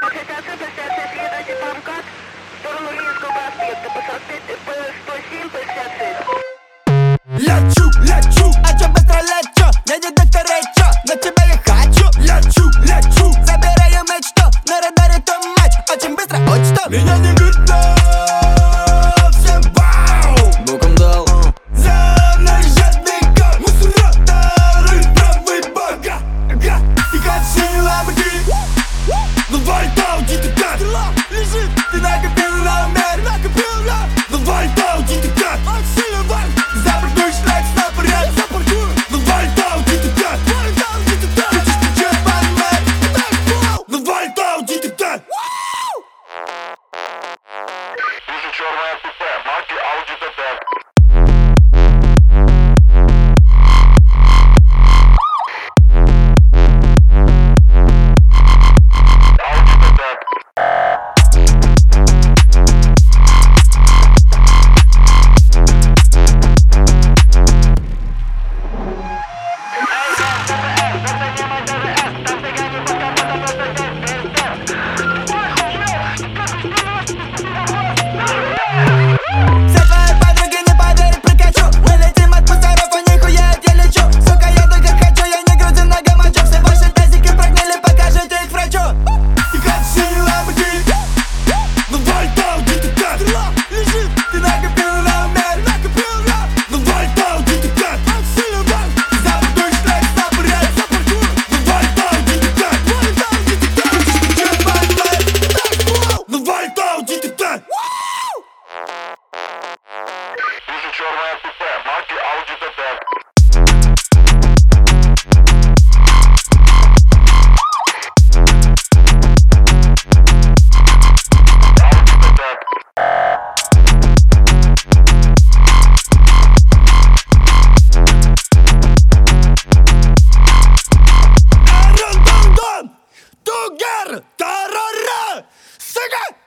66, едете по МКАД, в сторону Ленинского проспекта, по 45, по 107, по 66. Лечу, а чё быстро лечу? Я не докторечу, но тебя я хочу. Лечу, забираю мечту, на радаре то матч. Очень быстро, вот что меня не видно. Всем вау, боком дал. За мной жадный гад, мусора, второй правый бога. И как синий ламборгини, ну вальтау, ты как лежит, ты накопил на умер, ну вальтау, ты как запаркуй шлях, запарят, ну вальтау, ты как хочешь течет банмер, ну вальтау, ты как. Вижу черное купе, марки Audi TT. Все твои подруги не поверят Прикачу. Мы летим от мусоров, а нихуя я лечу. Сука, я только хочу, я не грузин, много мочу. Все ваши тазики прогнили, покажите их врачу. И как синий ламборгини, ну вальтау, ты как лежит, ты накопил на умер, ну вальтау, ты как запаркуй шлях, запарят, ну вальтау, ты как хочешь течет банмер, ну вальтау, ты как. Вижу черное купе, марки Audi TT. Арандандон, тугер, тарара, сука!